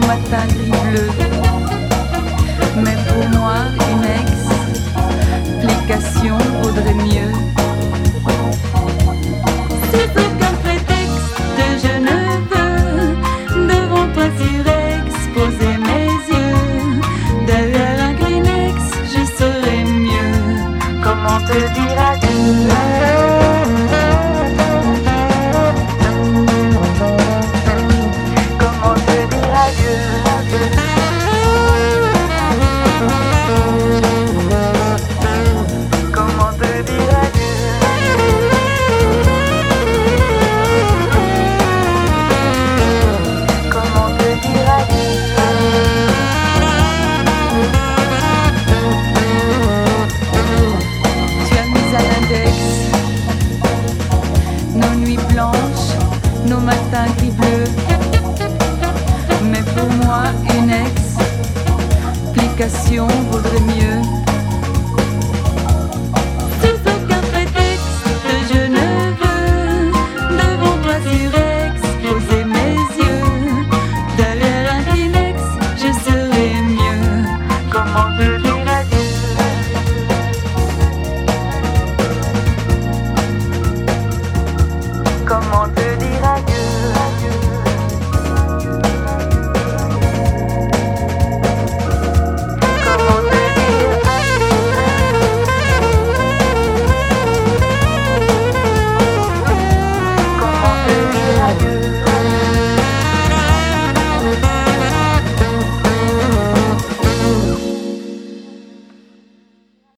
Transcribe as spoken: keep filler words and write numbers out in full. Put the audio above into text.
matins gris-bleu. Mais pour moi, une explication vaudrait mieux. C'est aucun prétexte, je ne veux devant toi surexposer mes yeux. Derrière un Kleenex, je saurais mieux comment te dire adieu. Comment te dire adieu. Comment te dire adieu. Comment te dire adieu. Tu as mis à l'index nos nuits blanches, nos matins gris-bleus. Mais pour moi, une explication vaudrait mieux.